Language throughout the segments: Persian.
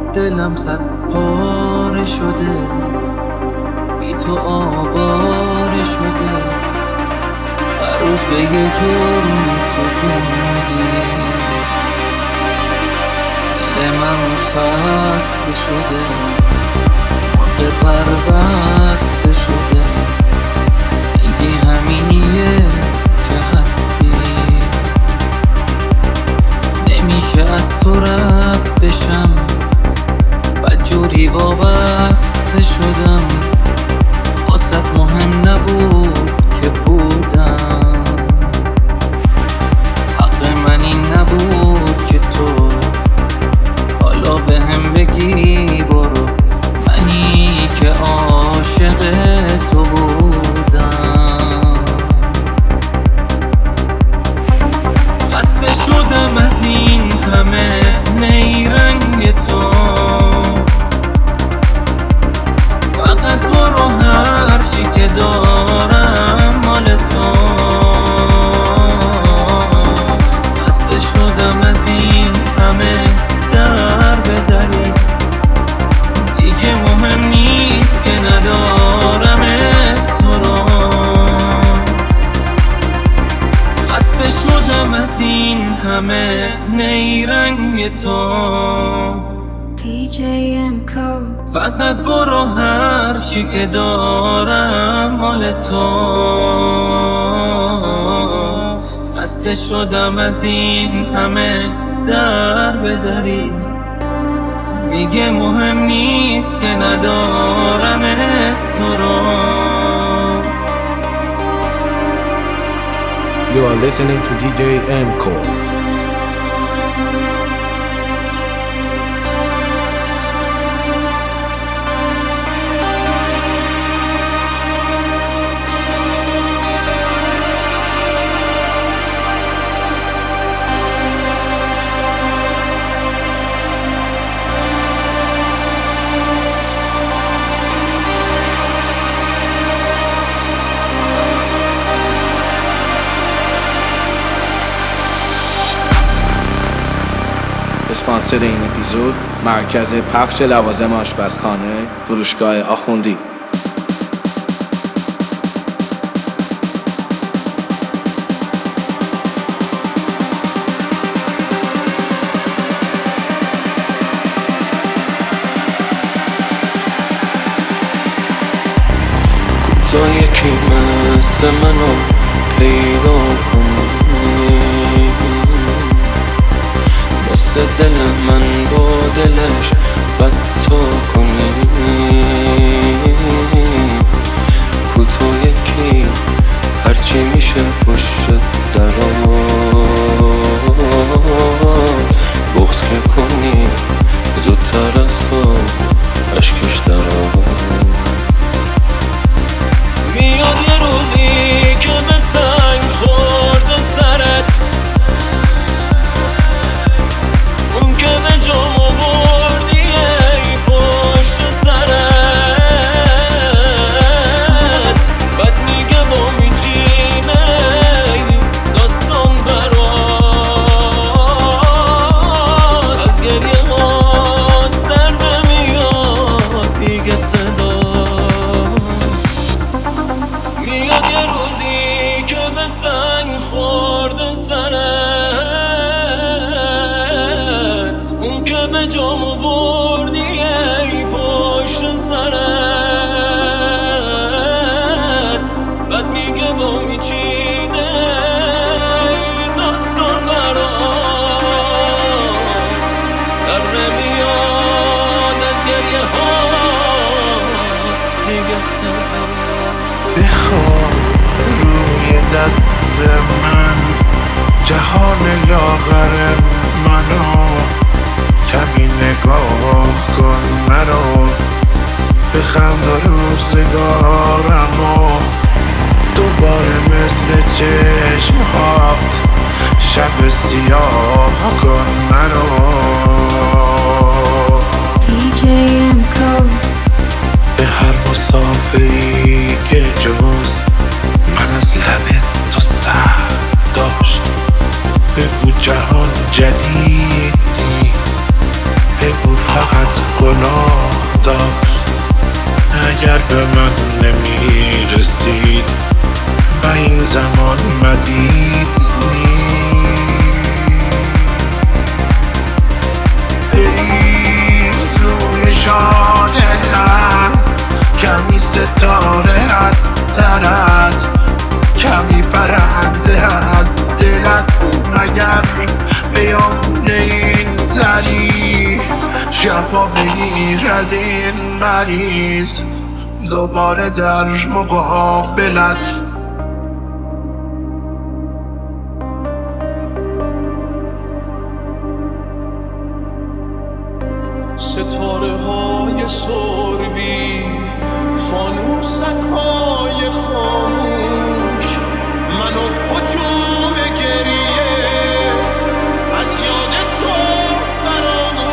دلم صد پاره شده، بی تو آواره شده، هر روز به یه جور میسوزوندی. دل من خسته شده، مرغ پربسته شده، میگی همینیه که هستی. نمیشه از تو رد بشم، بدجوری وابسته شدم، واسط مهم نبود که بودم. حق من این نبود که تو حالا بهم بگی برو، منی که عاشق تو بودم. خسته شدم از این همه نیرنگ تو، فقط برو هرچی که دارم مال تو. خسته شدم از این همه در به دری، دیگه مهم نیست که ندارم تو رو. خسته شدم از این همه نیرنگ تو، DJ MCO. فقط برو هرچی که دارم مال تو. خسته شدم از این همه در به دری، دیگه مهم نیست که ندارم تو رو. You are listening to DJ MCO. اسپانسر این اپیزود مرکز پخش لوازم آشپزخانه، فروشگاه آخوندی. کوتا یکی مثل منو پیدا کنی، واسه دل من با دلش بد تو کنی. کوتا یکی هرچی میشه پشت درات بغض که کنی، زودتر از تو اشکش درات. میاد یه روزی که به سنگ خورده سرت، اون که به جام آوردی ای پشت سرت، بعد میگه با میچینه داستان برات. از گریه هات در نمیاد دیگه صدا. میاد یه روزی که به سنگ خورده سرت، اون که به جام آوردی ای پشت سرت، بعد میگه با میچینه داستان برات. در نمیاد از گریه ها دیگه صدا. بخواب روی دست من جهان لاغر منو، کمی نگاه کن مرا، بخند روزگارمو دوباره مثل چشمهات شب سیاه کن مرا. DJ MCO. به هر مسافری که جز من از لبت تو سر داشت، بگو جهان جدید نیست، بگو فقط گناه داشت. اگر به من نمیرسید و این زمان مدید بریز روی شانه‌ام، کمی ستاره از سرت، کمی پرنده از دلت. مگر بیان این زری شفا بگیرد این مریض دوباره در مقابلت. ستاره های سربی، فانوسک های خاموش، منو هجوم گریه از یاد تو فراموش.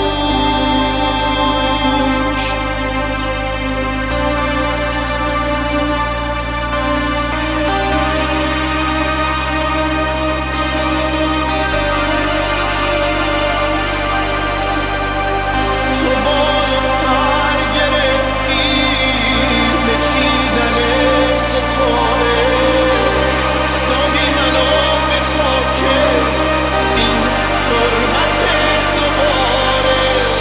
تو باید پر گرفتی به چیدن ستاره، دادی منو به خاک این غربت دوباره.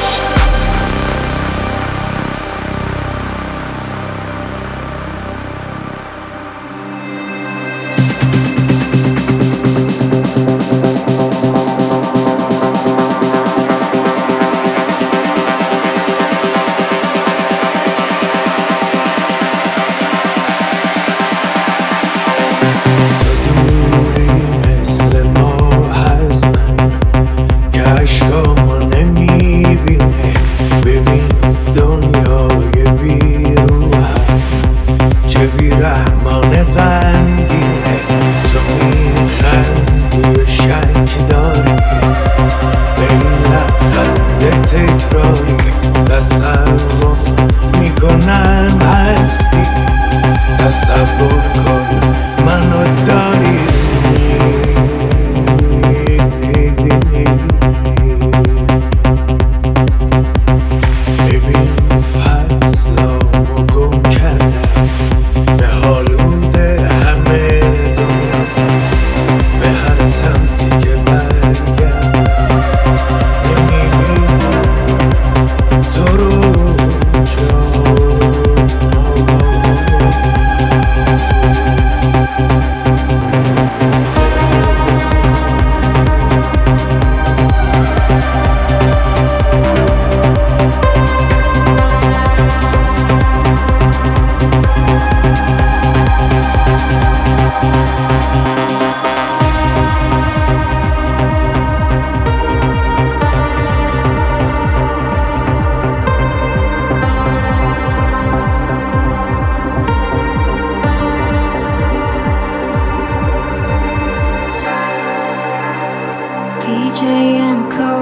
دوری مثل ما از من که عشقامو نمیبینه. ببین دنیای بیروهم چه بیرحمانه غمگینه. تو میخندی و شک داری به این لبخند تکراری. تصور میکنم هستی، تصور کن منو داری. ببین فصلامو گم کردم به حالود همه دنیا. به هر سمتی که برگردم نمیبینم تو رو اونجا. DJ MCO.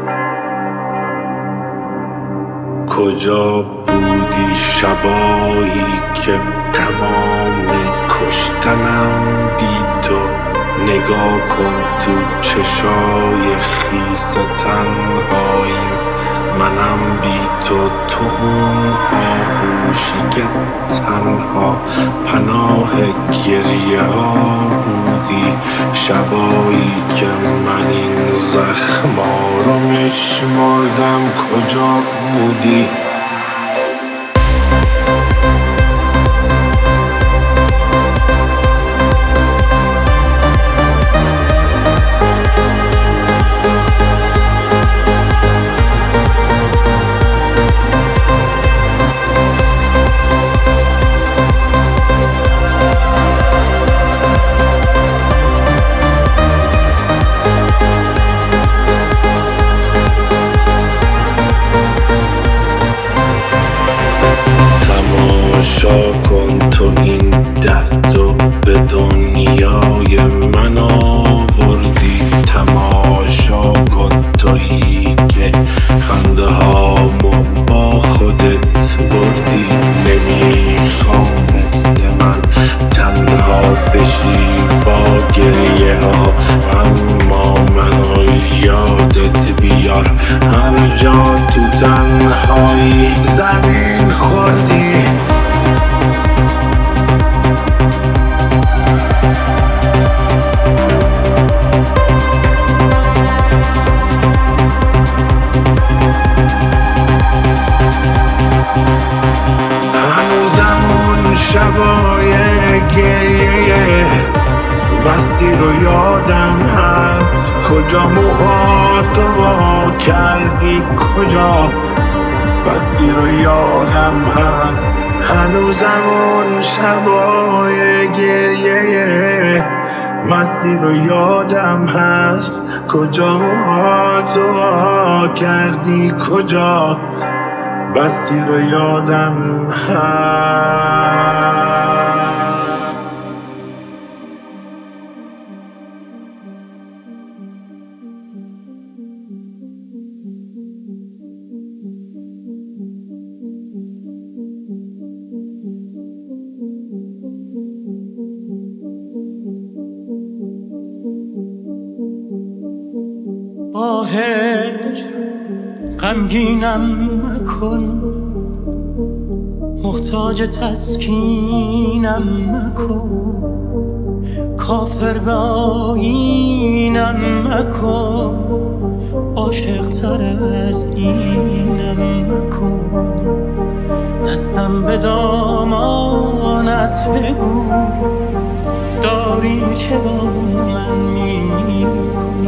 کجا بودی شبایی که غمام کشتنم بی تو؟ نگاه کن تو چشای خیس تنهاییم، منم بی تو. تو اون آغوشی که تنها پناه گریه ها بودی. شبایی که من این زخما رو میشمردم کجا بودی؟ هر جا تو تنهایی زمین خوردی. هنوزمون شبای گریه مستی رو یادم هست. کجا موهاتو وا کردی، کجا مستی رو یادم هست. هنوزمون شبای گریه مستی رو یادم هست. کجا موهاتو وا کردی، کجا مستی رو یادم هست. با هجر غمگینم مکن، محتاج تسکینم مکن، کافر به آیینم مکن، عاشق تر از اینم مکن. دستم به دامانت بگو، داری چه با من میکنی.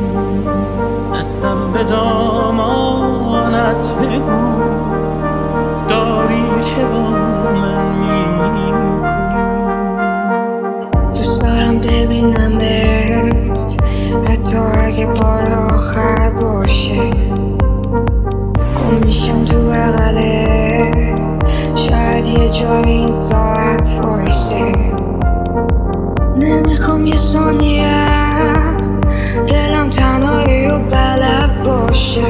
دستم به دامانت بگو، داری چه با من میکنی. دوست دارم ببینمت، حتی اگه بار آخر باشه. گم میشم تو بغلت، شاید یه جای این ساعت وایسه. نمیخوام یه ثانیه دلم تنهایی و بلد باشه.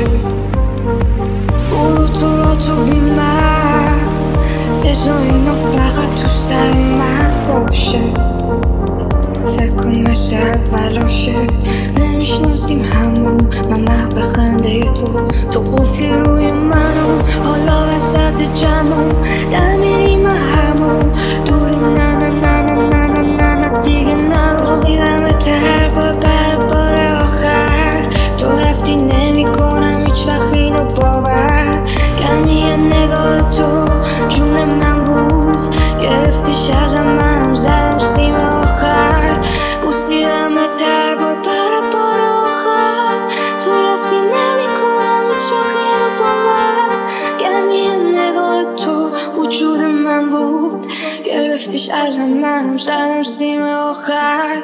برو تو را تو بی من، بذار اینو فقط تو سر من باشه. فکر کن مثل اولاشه، نمیشناسیم همون. من محو خنده تو قفلی روی منو. حالا وسط جمعم در میریم همون. دوریم نه نه نه نه نه نه نه نه دیگه نرو. رسیدم به هر بار آخر، تو رفتی نمی کنم هیچ وقت اینو باور. گرمی نگاه تو جون من بود، گرفتیش ازم منم زدم سیم آخر. بوسیدم هر بار آخر، تو رفتی نمی کنم هیچ وقت اینو باور. گرمی نگاه تو وجود من بود، گرفتیش ازم منم زدم سیم آخر.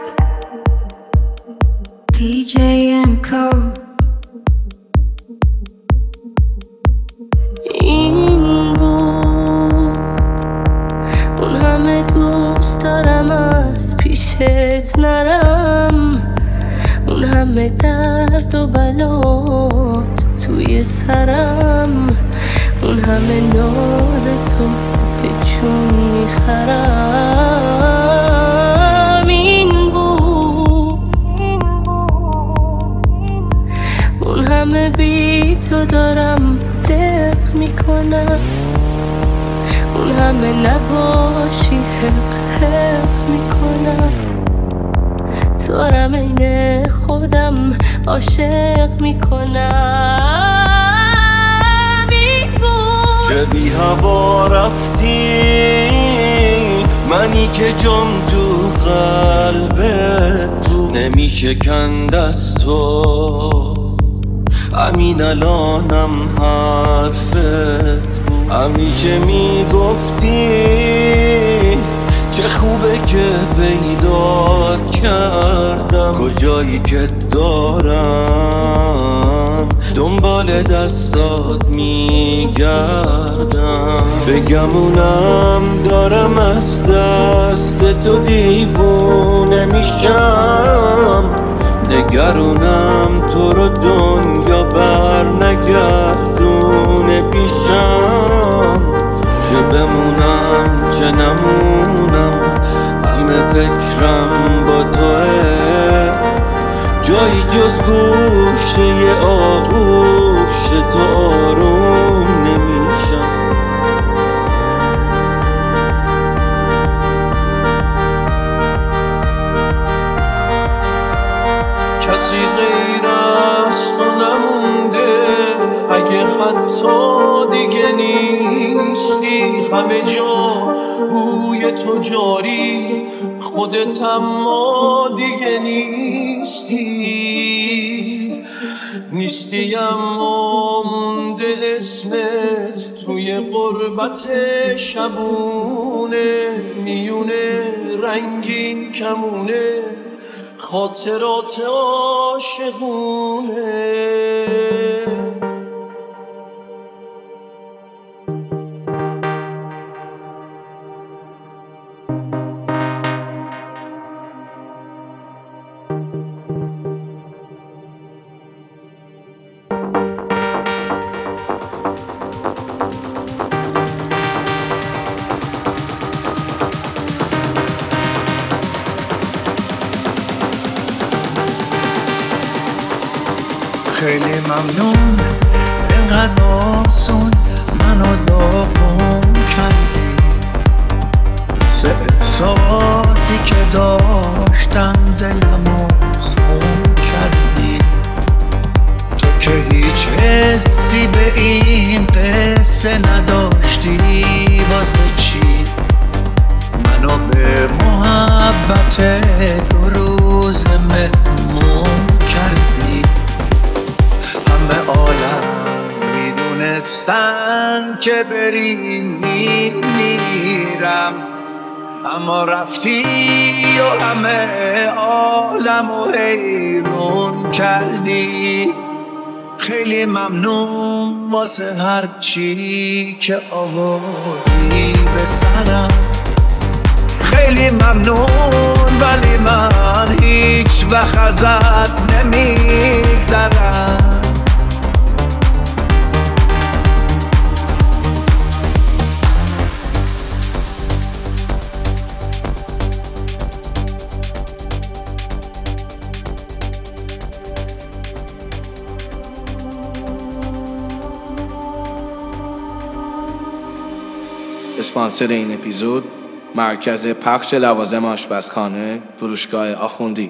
DJM Code. این بود اون همه دوست دارم از پیشت نرم، اون همه درد و بلات توی سرم، اون همه ناز تو به جون میخرم. این بود اون همه بی تو دارم دق میکنم، اون همه نباشی حق میکنم. تو عین خودم عاشق میکنم. این بود چه بی هوا رفتی، منی که جام تو قلبت بود. نمیشکند از تو همین الانم حرفت بود. همیشه میگفتی چه خوبه که پیدات کردم. کجایی که دارم دنبال دستات میگردم. بگمونم دارم از دست تو دیوونه میشم. نگرونم تو رو دنیا بر نگردونه پیشم. چه بمونم چه نمونم همه فکرم با توه. جایی جز گوشه آغوش تو دیگه نیستی، همه جا بوی تو جاری، خودت اما دیگه نیستی اما مونده اسمت توی قربت شبونه، میونه رنگین کمونه خاطرات عاشقونه. خیلی ممنون اینقدر آسون منو داغون کردی، سه احساسی که داشتم دلمو خون کردی. تو که هیچ حسی به این قصه نداشتی، واسه چی منو به محبت 2 روز مهمون کردی؟ همه عالم میدونستن که بری میرم، اما رفتی و همه عالمو حیرون کردی. خیلی ممنون واسه هر چی که آوردی به سرم، خیلی ممنون ولی من هیچ وقت ازت نمیگذرم. اسپانسر این اپیزود مرکز پخش لوازم آشپزخانه، فروشگاه آخوندی.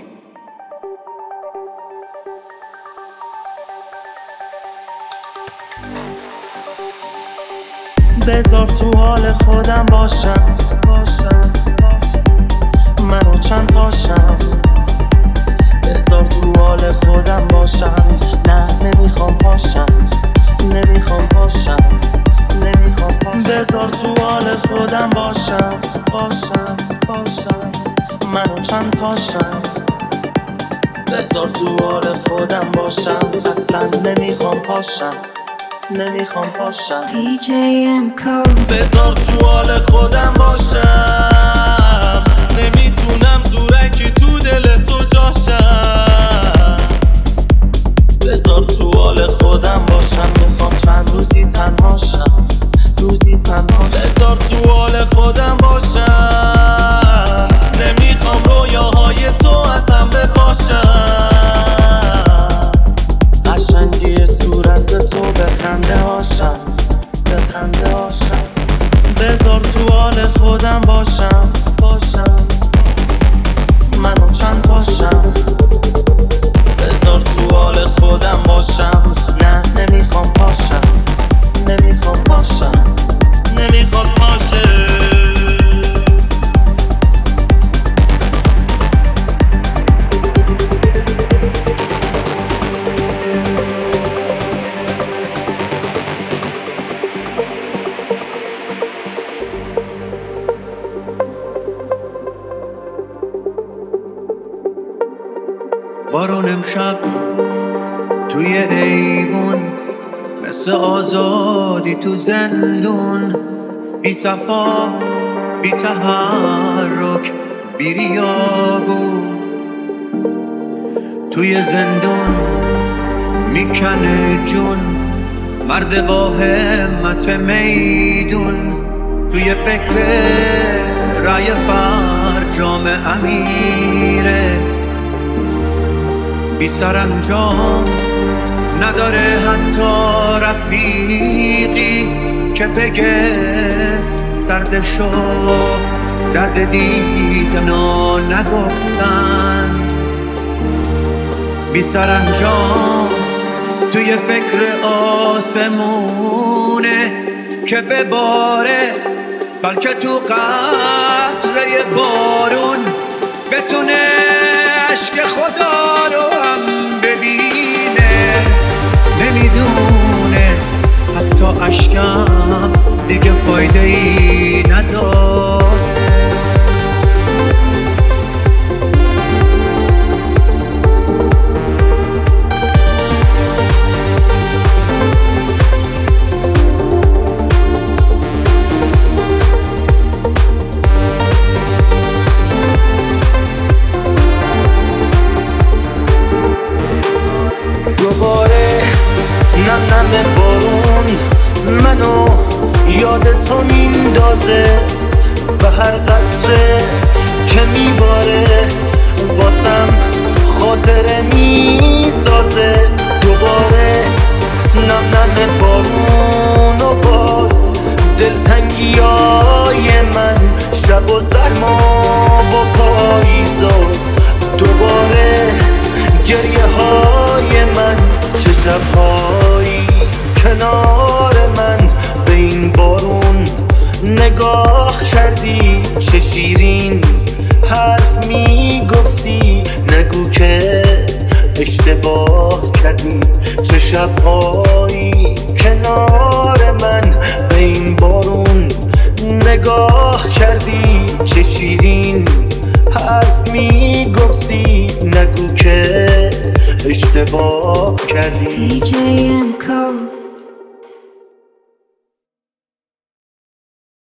بذار تو حال خودم باشم منو چند پاشم، بذار تو حال خودم باشم، نه نمیخوام پاشم بذار تو حال خودم باشم منو چند پاشم، بذار تو حال خودم باشم، اصلا نمیخوام پاشم DJ MCO. بذار تو حال خودم باشم، نمیتونم زورکی تو دل تو جاشم، بذار تو حال خودم باشم، میخوام چند روزی تنهاشم بذار تو حال خودم باشم، نمیخوام رویاهای تو ازم بپاشم، قشنگی صورت تو به خنده هاشم بذار تو حال خودم باشم منو چند پاشم، بذار تو حال خودم باشم، نه نمیخوام پاشم بارون امشب توی ایوون، مثل آزادی تو زندون، بی صفا بی تحرک بی ریابون، توی زندون میکنه جون مرد با همت میدون، توی فکر رای فرجام امیره، بی سرانجام نداره حتی رفیقی که بگه دردشو، درد دیدن و نگفتن، بی سرانجام توی فکر آسمونه که بباره، بلکه تو قطره بارون بتونه عشق خدا رو هم ببینه. نمیدونه حتی عشقم دیگه فایده ای نداره. دوباره نم بارون منو یاد تو میندازه و هر قطره که میباره واسم خاطره میسازه. دوباره نم بارون و باز دلتنگی های من، شب و سرما و پاییزا. دوباره گریه های من، چه شبهایی کنار من به این بارون نگاه کردی. چه شیرین حرف میگفتی، نگو که اشتباه کردی. چه شبهایی کنار من به این بارون نگاه کردی. چه شیرین حرف میگفتی، نگو که اشتباه کردی. DJ M Code